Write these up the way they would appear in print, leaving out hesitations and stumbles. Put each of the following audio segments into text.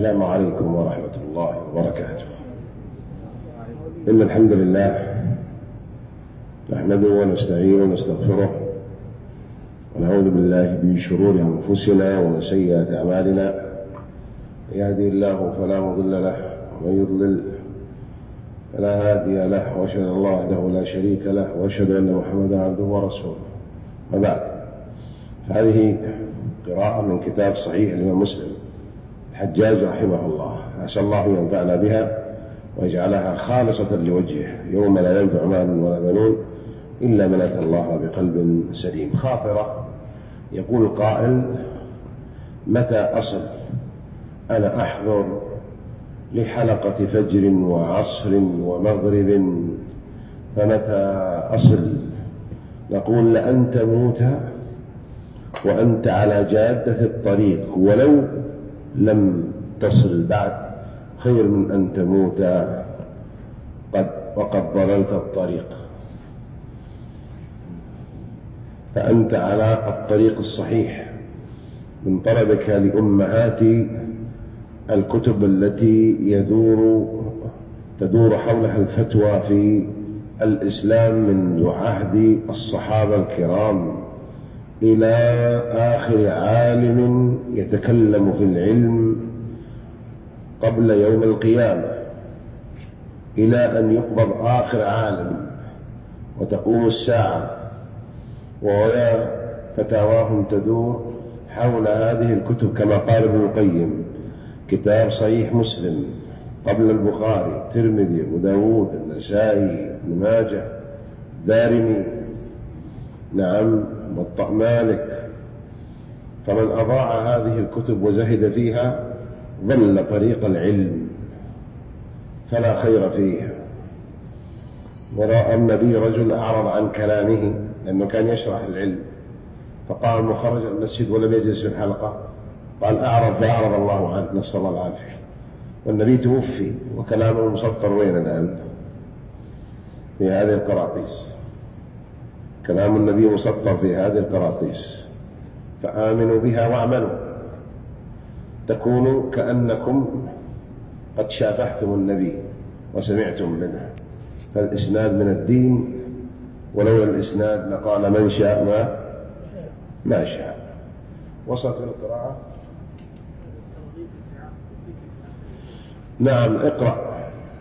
السلام عليكم ورحمة الله وبركاته. إن الحمد لله نحمده ونستعينه ونستغفره ونعوذ بالله من شرور أنفسنا ومن سيئات أعمالنا. يهدي الله فلا مضل له ومن يضلل فلا هادي له، وأشهد أن الله وحده لا شريك له، وأشهد أن محمدا عبده ورسوله. وبعد، هذه قراءة من كتاب صحيح الإمام مسلم الحجاج رحمه الله، أسأل الله أن ينفعنا بها ويجعلها خالصة لوجهه يوم لا ينفع مال ولا بنون إلا من أتى الله بقلب سليم. خاطرة يقول القائل: متى أصل؟ أنا أحضر لحلقة فجر وعصر ومغرب، فمتى أصل؟ نقول: لأن تموت وأنت على جادة الطريق، ولو لم تصل بعد خير من أن تموت وقد ضللت الطريق. فأنت على الطريق الصحيح من طلبك لأمهات الكتب التي تدور حولها الفتوى في الإسلام منذ عهد الصحابة الكرام إلى آخر عالم يتكلم في العلم قبل يوم القيامة، إلى أن يقبض آخر عالم وتقوم الساعة، وهي فتاواهم تدور حول هذه الكتب كما قال ابن القيم: كتاب صحيح مسلم قبل البخاري، الترمذي، أبو داود، النسائي، ابن ماجه، الدارمي، نعم، موطأ مالك. فمن أضاع هذه الكتب وزهد فيها ضل طريق العلم فلا خير فيه. ورأى النبي رجل أعرض عن كلامه لأنه كان يشرح العلم، فقام وخرج المسجد ولم يجلس في الحلقة، قال: أعرض فأعرض الله عنه، نسأل الله العافية. والنبي توفي وكلامه مسطر وين الآن؟ في هذه القراطيس. كلام النبي مسطر في هذه القراطيس، فآمنوا بها واعملوا تكونوا كأنكم قد شافحتم النبي وسمعتم منه. فالإسناد من الدين، ولولا الإسناد لقال من شاء ما شاء. وصلت القراءة؟ نعم، اقرأ.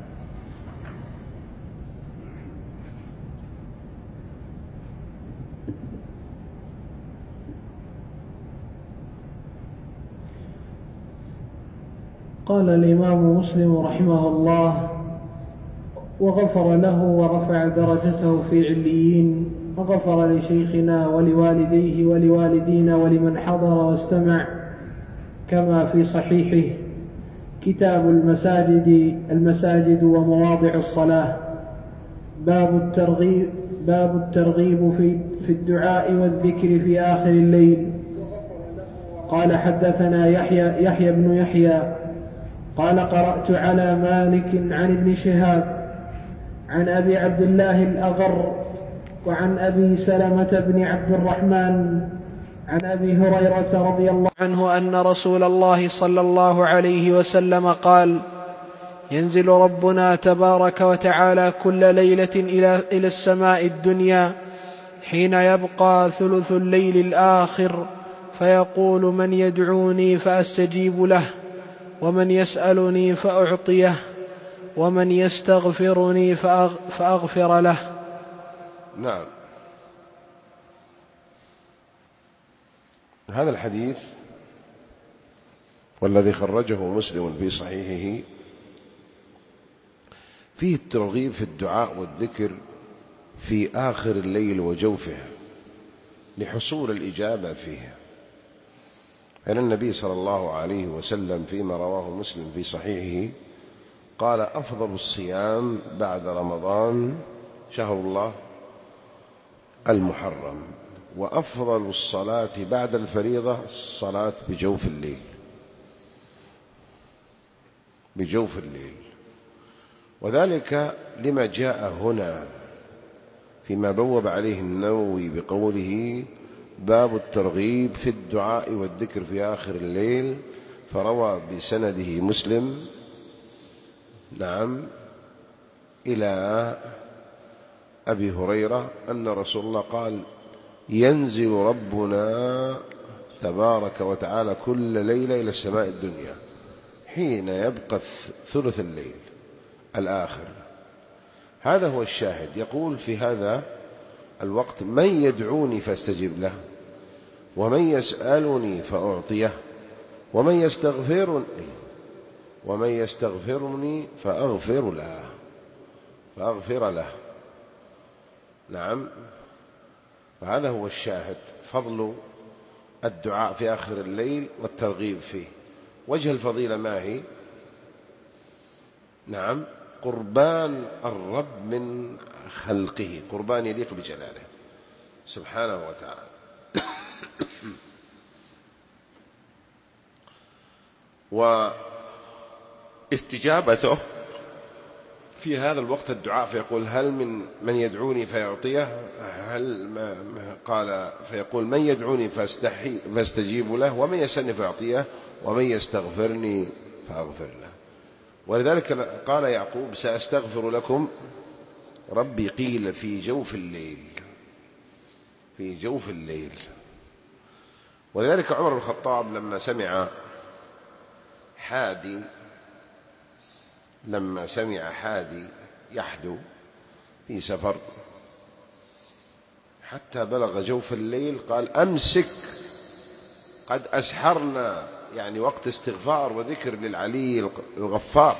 قال الإمام مسلم رحمه الله: وغفر له ورفع درجته في عليين، وغفر لشيخنا ولوالديه ولوالدينا ولمن حضر واستمع، كما في صحيحه كتاب المساجد ومواضع الصلاة، باب الترغيب في الدعاء والذكر في آخر الليل. قال: حدثنا يحيى بن يحيى قال: قرأت على مالك عن ابن شهاب عن أبي عبد الله الأغر وعن أبي سلمة بن عبد الرحمن عن أبي هريرة رضي الله عنه أن رسول الله صلى الله عليه وسلم قال: ينزل ربنا تبارك وتعالى كل ليلة إلى السماء الدنيا حين يبقى ثلث الليل الآخر، فيقول: من يدعوني فأستجيب له، ومن يسألني فأعطيه، ومن يستغفرني فأغفر له. نعم، هذا الحديث والذي خرجه مسلم في صحيحه فيه الترغيب في الدعاء والذكر في آخر الليل وجوفه لحصول الإجابة فيه. أن النبي صلى الله عليه وسلم فيما رواه مسلم في صحيحه قال: أفضل الصيام بعد رمضان شهر الله المحرم، وأفضل الصلاة بعد الفريضة الصلاة بجوف الليل. وذلك لما جاء هنا فيما بوب عليه النووي بقوله: باب الترغيب في الدعاء والذكر في آخر الليل، فروى بسنده مسلم نعم إلى أبي هريرة أن رسول الله قال: ينزل ربنا تبارك وتعالى كل ليلة إلى السماء الدنيا حين يبقى ثلث الليل الآخر. هذا هو الشاهد. يقول في هذا الوقت: من يدعوني فاستجب له، ومن يسألني فأعطيه، ومن يستغفرني فأغفر له. نعم، فهذا هو الشاهد، فضل الدعاء في آخر الليل والترغيب فيه. وجه الفضيلة ما هي؟ نعم، قربان الرب من خلقه، قربان يليق بجلاله سبحانه وتعالى. واستجابته في هذا الوقت الدعاء، فيقول: هل من يدعوني فيعطيه، قال فيقول: من يدعوني فاستجيب له، ومن يسألني فيعطيه، ومن يستغفرني فأغفر له. ولذلك قال يعقوب: سأستغفر لكم ربي، قيل في جوف الليل. ولذلك عمر بن الخطاب لما سمع حادي يحدو في سفر حتى بلغ جوف الليل قال: أمسك، قد أسحرنا، يعني وقت استغفار وذكر للعلي الغفار،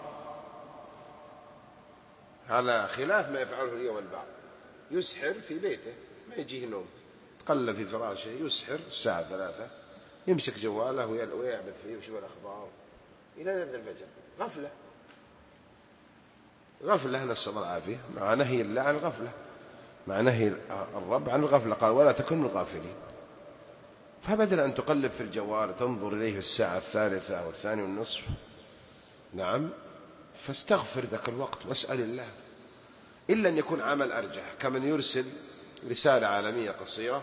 على خلاف ما يفعله اليوم البعض. يسحر في بيته، ما يجيه نوم، تقلب في فراشه، يسحر الساعة 3، يمسك جواله ويعبث فيه ويشوف الأخبار إلى نزل الفجر. غفلة، نسأل الله العافية، مع نهي الله عن الغفلة، مع نهي الرب عن الغفلة، قال: ولا تكن من الغافلين. فبدل أن تقلب في الجوال تنظر إليه في الساعة 3 أو 2:30، نعم، فاستغفر ذاك الوقت واسأل الله، إلا أن يكون عمل أرجح، كمن يرسل رسالة عالمية قصيرة،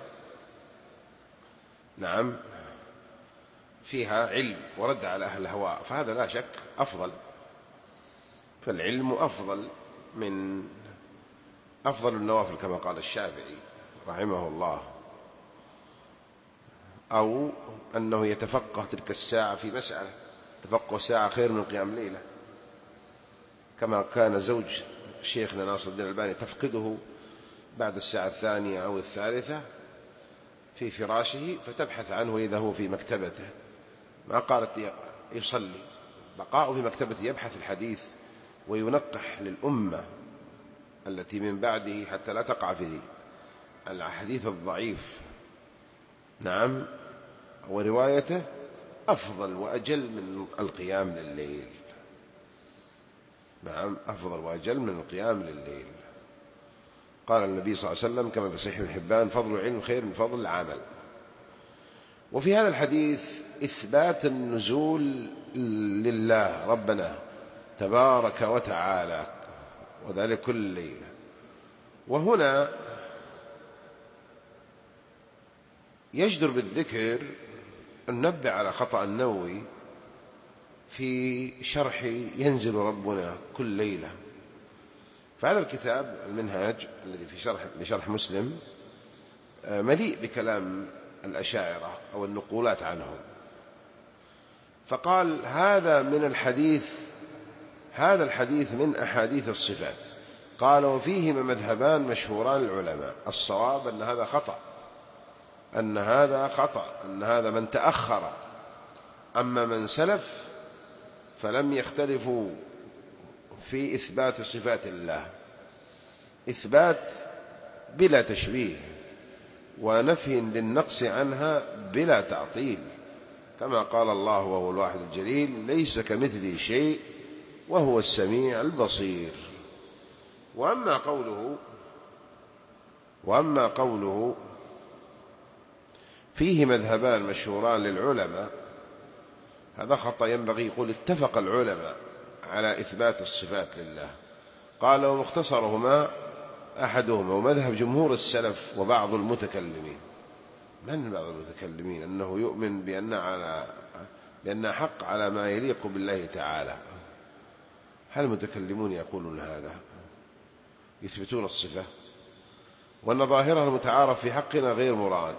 نعم، فيها علم ورد على أهل الهواء، فهذا لا شك أفضل، فالعلم أفضل النوافل كما قال الشافعي رحمه الله. أو أنه يتفقه تلك الساعة في مسألة، تفقه ساعة خير من قيام ليلة، كما كان زوج شيخنا ناصر الدين الألباني تفقده بعد الساعة 2 أو 3 في فراشه، فتبحث عنه إذا هو في مكتبته، ما قالت يصلي، بقاء في مكتبته يبحث الحديث وينقح للأمة التي من بعده حتى لا تقع في الحديث الضعيف. نعم، وروايته أفضل وأجل من القيام لليل. نعم، أفضل وأجل من القيام لليل. قال النبي صلى الله عليه وسلم كما في صحيح ابن حبان: فضل العلم خير من فضل العمل. وفي هذا الحديث إثبات النزول لله ربنا تبارك وتعالى، وذلك كل ليلة. وهنا يجدر بالذكر أن ننبه على خطأ النووي في شرح ينزل ربنا كل ليلة. فهذا الكتاب المنهاج الذي في لشرح مسلم مليء بكلام الأشاعرة أو النقولات عنهم، فقال: هذا الحديث من أحاديث الصفات. قال: وفيهما مذهبان مشهوران للعلماء. الصواب أن هذا خطأ، أن هذا من تأخر. أما من سلف فلم يختلفوا في إثبات صفات الله، إثبات بلا تشبيه، ونفي للنقص عنها بلا تعطيل، كما قال الله وهو الواحد الجليل: ليس كمثله شيء وهو السميع البصير. وأما قوله فيه مذهبان مشهوران للعلماء، هذا خطأ. ينبغي يقول: اتفق العلماء على إثبات الصفات لله. قال: ومختصرهما أحدهما ومذهب جمهور السلف وبعض المتكلمين. من بعض المتكلمين؟ أنه يؤمن لأنها حق على ما يليق بالله تعالى. هل المتكلمون يقولون هذا؟ يثبتون الصفة وأن ظاهرها المتعارف في حقنا غير مراد،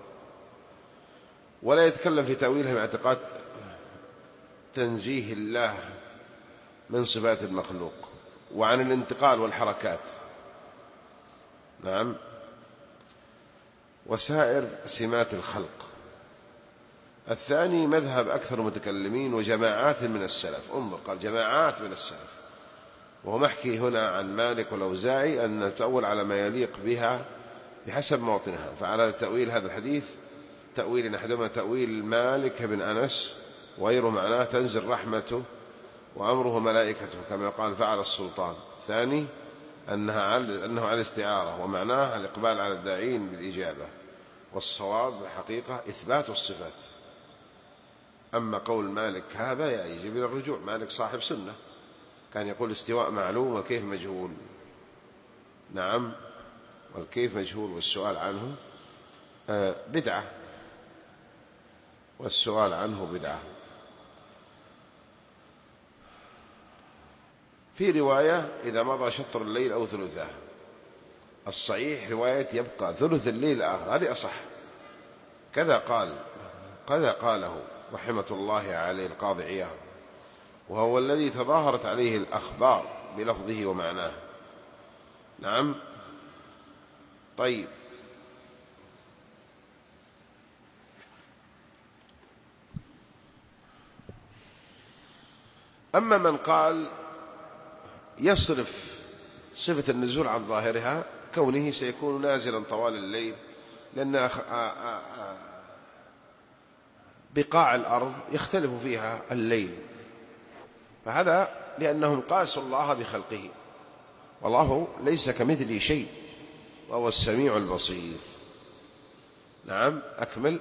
ولا يتكلم في تأويلها باعتقاد تنزيه الله من صفات المخلوق وعن الانتقال والحركات، نعم، وسائر سمات الخلق. الثاني مذهب أكثر المتكلمين وجماعات من السلف. انظر، قال جماعات من السلف، وهو محكي هنا عن مالك والأوزاعي أن تؤول على ما يليق بها بحسب موطنها. فعلى تأويل هذا الحديث تأويل أحدهما تأويل مالك بن أنس، وغيره معناه تنزل رحمته وأمره ملائكته كما قال فعل السلطان. الثاني أنه على الاستعارة، ومعناه الإقبال على الداعين بالإجابة، والصواب حقيقة إثبات الصفات. أما قول مالك هذا يجب إلى الرجوع، مالك صاحب سنة كان يقول الاستواء معلوم والكيف مجهول، نعم، والكيف مجهول والسؤال عنه بدعة، والسؤال عنه بدعة. في رواية إذا مضى شطر الليل أو ثلثه، الصحيح رواية يبقى ثلث الليل الآخر، هذه أصح. كذا قاله رحمة الله عليه القاضي عياض، وهو الذي تظاهرت عليه الأخبار بلفظه ومعناه، نعم. طيب، أما من قال يصرف صفة النزول عن ظاهرها كونه سيكون نازلا طوال الليل، لأن بقاع الأرض يختلف فيها الليل، فهذا لأنهم قاسوا الله بخلقه، والله ليس كمثله شيء وهو السميع البصير. نعم، أكمل.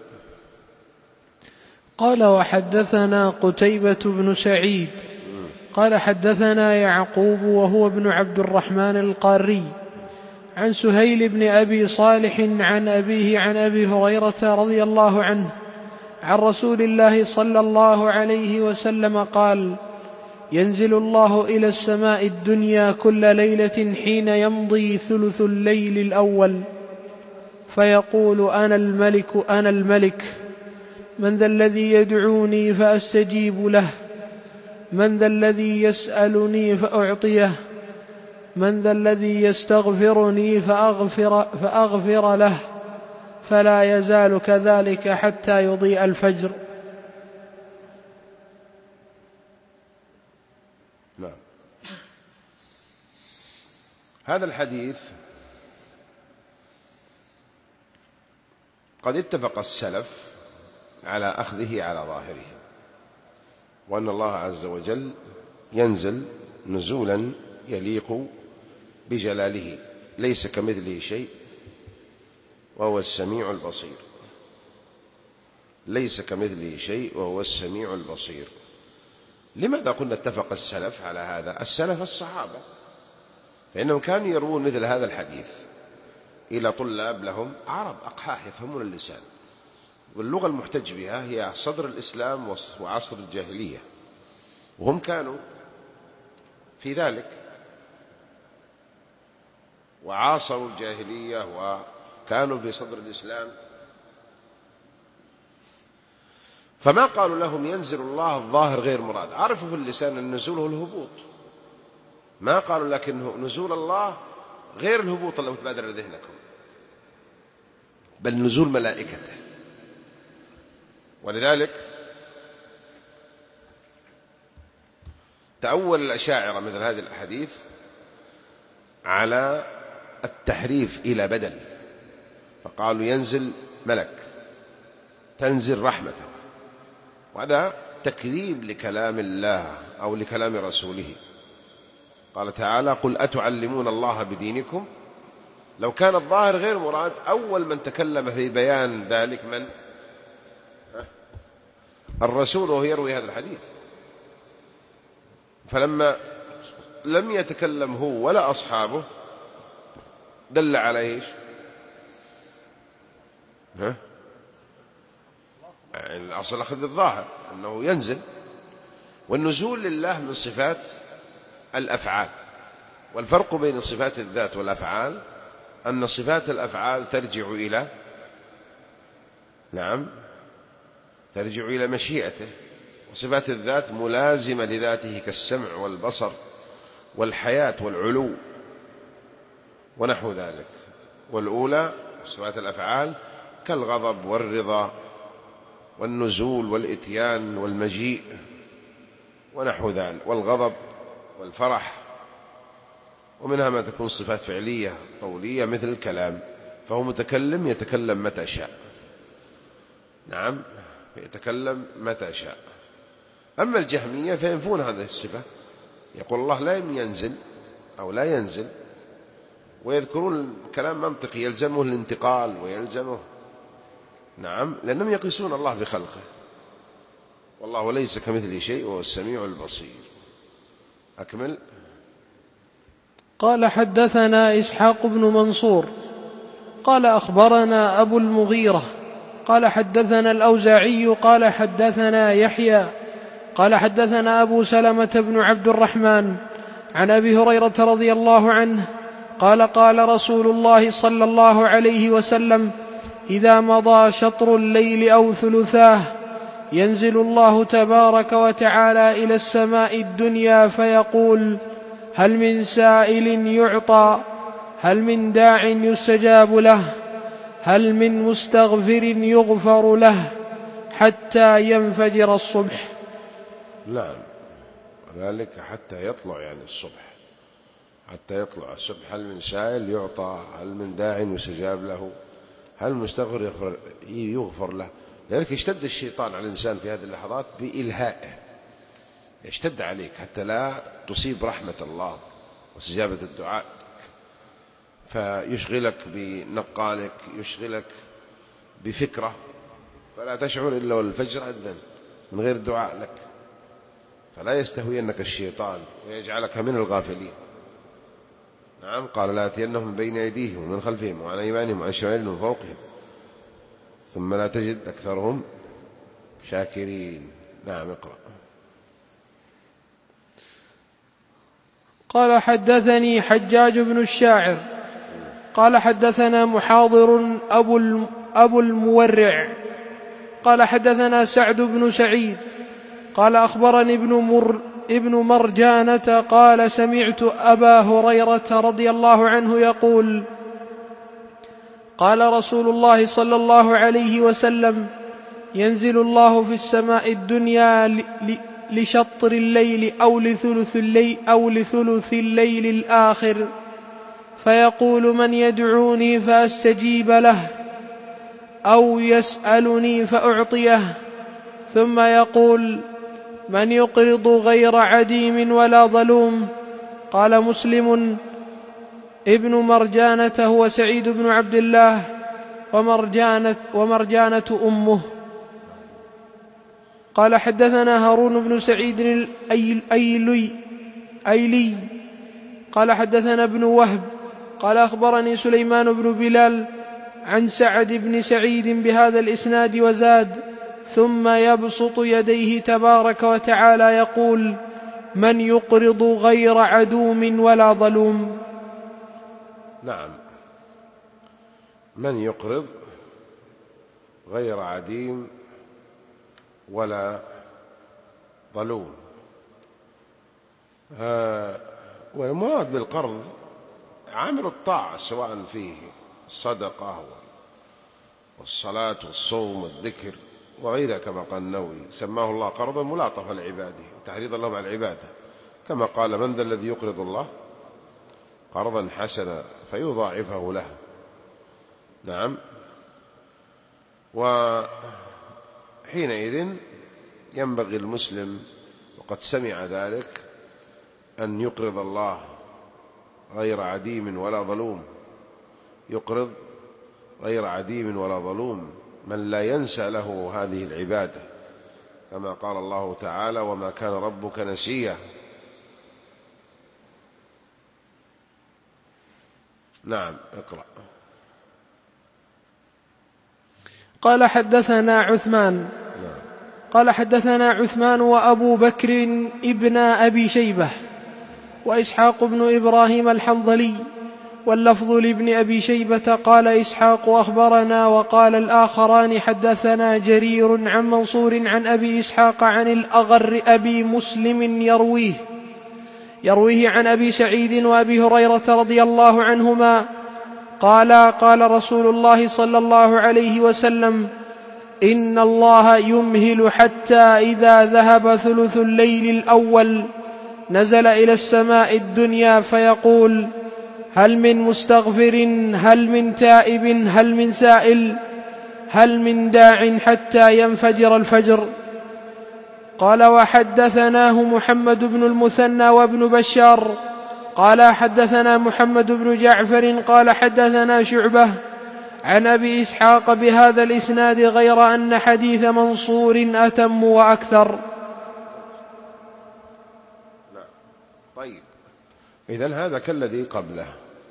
قال وحدثنا قتيبة بن سعيد قال حدثنا يعقوب وهو ابن عبد الرحمن القاري عن سهيل بن أبي صالح عن أبيه عن أبي هريرة رضي الله عنه عن رسول الله صلى الله عليه وسلم قال: ينزل الله إلى السماء الدنيا كل ليلة حين يمضي ثلث الليل الأول فيقول: أنا الملك، من ذا الذي يدعوني فأستجيب له، من ذا الذي يسألني فأعطيه، من ذا الذي يستغفرني فأغفر له، فلا يزال كذلك حتى يضيء الفجر. نعم. هذا الحديث قد اتفق السلف على أخذه على ظاهره، وأن الله عز وجل ينزل نزولا يليق بجلاله، ليس كمثله شيء وهو السميع البصير، ليس كمثله شيء وهو السميع البصير. لماذا قلنا اتفق السلف على هذا؟ السلف الصحابة، فإنهم كانوا يروون مثل هذا الحديث إلى طلاب لهم عرب أقحاح يفهمون اللسان، واللغة المحتج بها هي صدر الإسلام وعصر الجاهلية، وهم كانوا في ذلك وعاصروا الجاهلية وكانوا في صدر الإسلام، فما قالوا لهم ينزل الله الظاهر غير مراد، عرفوا في اللسان النزول هو الهبوط، ما قالوا لكنه نزول الله غير الهبوط اللي متبادر لذهنكم، بل نزول ملائكته. ولذلك تأول الأشاعرة مثل هذه الأحاديث على التحريف إلى بدل، فقالوا ينزل ملك، تنزل رحمته، وهذا تكذيب لكلام الله أو لكلام رسوله. قال تعالى: قل أتعلمون الله بدينكم. لو كان الظاهر غير مراد أول من تكلم في بيان ذلك من؟ الرسول، وهو يروي هذا الحديث. فلما لم يتكلم هو ولا أصحابه دل على إيش؟ يعني الأصل أخذ الظاهر أنه ينزل، والنزول لله من صفات الأفعال. والفرق بين صفات الذات والأفعال أن صفات الأفعال ترجع إلى ترجع إلى مشيئته، وصفات الذات ملازمة لذاته كالسمع والبصر والحياة والعلو ونحو ذلك. والأولى صفات الأفعال كالغضب والرضا والنزول والإتيان والمجيء ونحو ذلك، والغضب والفرح. ومنها ما تكون صفات فعلية قولية مثل الكلام، فهو متكلم يتكلم متى شاء، يتكلم متى شاء. أما الجهمية فينفون هذه الصفة، يقول الله لا ينزل أو لا ينزل، ويذكرون كلام منطقي يلزمه الانتقال ويلزمه لأنهم يقيسون الله بخلقه، والله ليس كمثله شيء وهو السميع البصير. أكمل. قال حدثنا إسحاق بن منصور قال أخبرنا أبو المغيرة قال حدثنا الأوزاعي قال حدثنا يحيى قال حدثنا أبو سلمة بن عبد الرحمن عن أبي هريرة رضي الله عنه قال قال رسول الله صلى الله عليه وسلم: إذا مضى شطر الليل أو ثلثاه ينزل الله تبارك وتعالى إلى السماء الدنيا فيقول: هل من سائل يعطى؟ هل من داع يستجاب له؟ هل من مستغفر يغفر له؟ حتى ينفجر الصبح. نعم، ذلك حتى يطلع يعني الصبح، حتى يطلع الصبح. هل من سائل يعطى؟ هل من داع يستجاب له؟ هل مستغفر يغفر له؟ لذلك يشتد الشيطان على الإنسان في هذه اللحظات بإلهائه، يشتد عليك حتى لا تصيب رحمة الله واستجابة الدعاء، فيشغلك بنقالك، يشغلك بفكرة، فلا تشعر إلا والفجر أذن من غير دعاء لك، فلا يستهوينك الشيطان ويجعلك من الغافلين. قال: لا يأتينهم من بين أيديهم ومن خلفهم وعن أيمانهم وعن شمالهم ومن فوقهم ثم لا تجد أكثرهم شاكرين. اقرأ. قال حدثني حجاج بن الشاعر قال حدثنا محاضر أبو المورع قال حدثنا سعد بن سعيد قال أخبرني ابن مرجانة قال سمعت أبا هريرة رضي الله عنه يقول: قال رسول الله صلى الله عليه وسلم: ينزل الله في السماء الدنيا لشطر الليل أو لثلث الليل الآخر فيقول: من يدعوني فأستجيب له، أو يسألني فأعطيه، ثم يقول: من يقرض غير عديم ولا ظلوم. قال مسلم: ابن مرجانة هو سعيد بن عبد الله ومرجانة أمه. قال حدثنا هارون بن سعيد الأيلي قال حدثنا ابن وهب قال أخبرني سليمان بن بلال عن سعد بن سعيد بهذا الإسناد وزاد: ثم يبسط يديه تبارك وتعالى يقول: من يقرض غير عدوم ولا ظلوم. من يقرض غير عديم ولا ظلوم. والمراد بالقرض عامل الطاعة، سواء فيه الصدقة والصلاة والصوم والذكر وغيرها، كما قال النووي: سماه الله قرضا ملاطفة لعباده تحريضا لهم على العبادة، كما قال: من ذا الذي يقرض الله قرضا حسنا فيضاعفه له. وحينئذ ينبغي المسلم وقد سمع ذلك أن يقرض الله غير عديم ولا ظلوم، يقرض غير عديم ولا ظلوم، من لا ينسى له هذه العبادة، كما قال الله تعالى: وما كان ربك نسيا. اقرأ. قال حدثنا عثمان قال حدثنا عثمان وأبو بكر ابن أبي شيبة وإسحاق بن إبراهيم الحنظلي، واللفظ لابن أبي شيبة قال إسحاق أخبرنا، وقال الآخران حدثنا جرير عن منصور عن أبي إسحاق عن الأغر أبي مسلم يرويه عن أبي سعيد وأبي هريرة رضي الله عنهما قال رسول الله صلى الله عليه وسلم: إن الله يمهل حتى إذا ذهب ثلث الليل الأول نزل إلى السماء الدنيا فيقول: هل من مستغفر، هل من تائب، هل من سائل، هل من داع حتى ينفجر الفجر. قال وحدثناه محمد بن المثنى وابن بشار قال حدثنا محمد بن جعفر قال حدثنا شعبة عن أبي إسحاق بهذا الإسناد غير أن حديث منصور أتم وأكثر. طيب، إذن هذا كالذي قبله،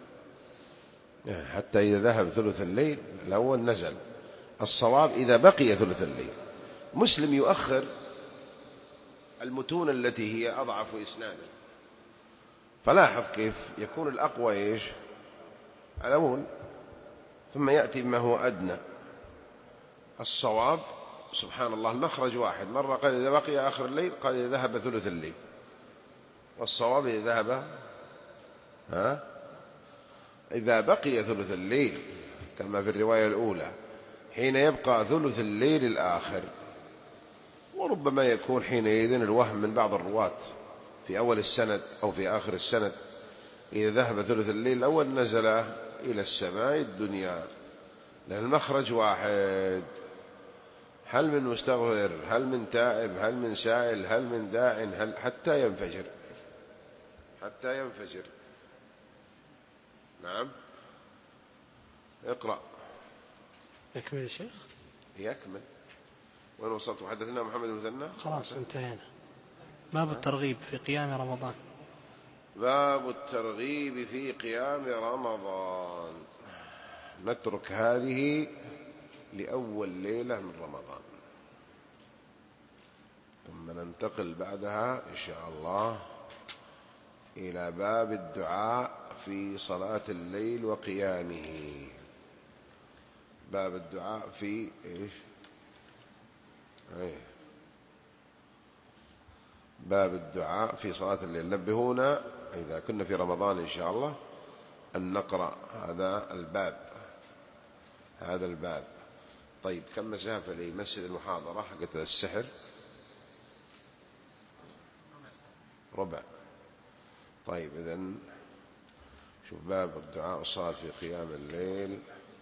حتى إذا ذهب ثلث الليل الأول نزل. الصواب إذا بقي ثلث الليل. مسلم يؤخر المتون التي هي أضعف إسنادا، فلاحظ كيف يكون الأقوى إيش؟ الأول، ثم يأتي بما هو أدنى. الصواب سبحان الله المخرج واحد، مرة قال إذا بقي آخر الليل، قال إذا ذهب ثلث الليل، والصواب إذا ذهب إذا بقي ثلث الليل كما في الرواية الأولى، حين يبقى ثلث الليل الآخر. وربما يكون حينئذ الوهم من بعض الرواة في أول السند أو في آخر السند. إذا ذهب ثلث الليل الأول نزل إلى السماء الدنيا، لأن المخرج واحد. هل من مستغفر، هل من تائب، هل من سائل، هل من داع، هل حتى ينفجر، حتى ينفجر. نعم، اقرأ. يكمل الشيخ؟ يكمل. وين وصلت؟ حدثنا محمد بن المثنى. خلاص انتهينا. باب الترغيب في قيام رمضان. باب الترغيب في قيام رمضان. نترك هذه لأول ليلة من رمضان، ثم ننتقل بعدها إن شاء الله إلى باب الدعاء في صلاة الليل وقيامه. باب الدعاء في إيش؟ باب الدعاء في صلاة الليل. نبهونا إذا كنا في رمضان إن شاء الله أن نقرأ هذا الباب. طيب، كم مسافة لمسجد المحاضرة حقت السحر؟ ربع. طيب، إذن شوف باب الدعاء والصلاة في قيام الليل.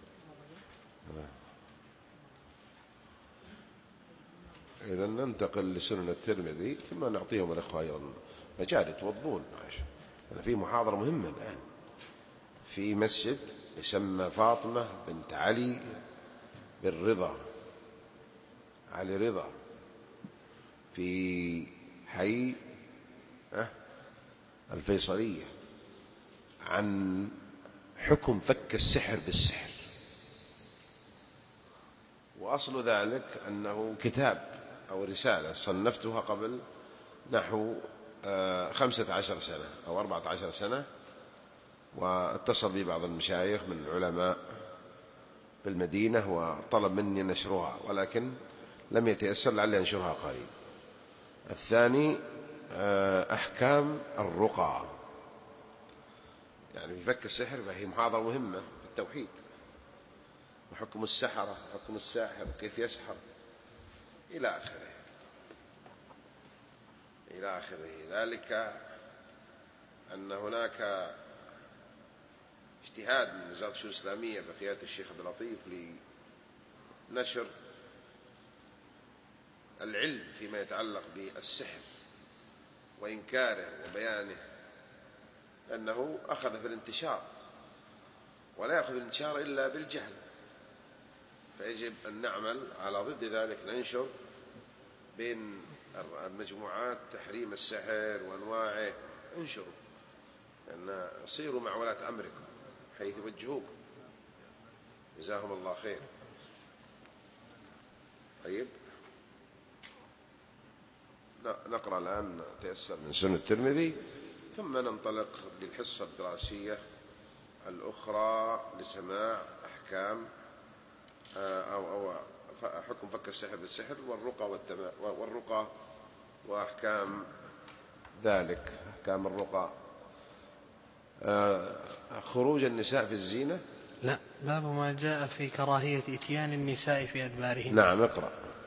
إذن ننتقل لسنن الترمذي، ثم نعطيهم الإخوة أيضا مجال يتوضون. في محاضرة مهمة الآن في مسجد يسمى فاطمة بنت علي بن رضا، علي رضا، في حي الفيصلية، عن حكم فك السحر بالسحر. وأصل ذلك أنه كتاب أو رسالة صنفتها قبل نحو 15 سنة أو 14 سنة، واتصل بي بعض المشايخ من العلماء بالمدينة وطلب مني نشرها، ولكن لم يتيسر، لعلي أنشرها قريب. الثاني أحكام الرقى، يعني في فك السحر، فهي محاضرة مهمة في التوحيد، وحكم السحرة، حكم الساحر، كيف يسحر، إلى آخره إلى آخره. ذلك أن هناك اجتهاد من وزارة الشؤون الإسلامية بقيادة الشيخ عبد اللطيف لنشر العلم فيما يتعلق بالسحر وإنكاره وبيانه، لأنه أخذ في الانتشار، ولا يأخذ الانتشار إلا بالجهل، فيجب أن نعمل على ضد ذلك، ننشر بين المجموعات تحريم السحر وأنواعه، انشروا، لأن صيروا مع ولاة أمركم حيث وجهوكم، جزاهم الله خير. طيب، نقرأ الآن تيسر من سنن الترمذي، ثم ننطلق للحصة الدراسية الأخرى لسماع أحكام أو حكم فك السحر بالسحر والرقى وأحكام ذلك، أحكام الرقى. خروج النساء في الزينة. لا، باب ما جاء في كراهية إتيان النساء في أدبارهن. نعم، اقرأ.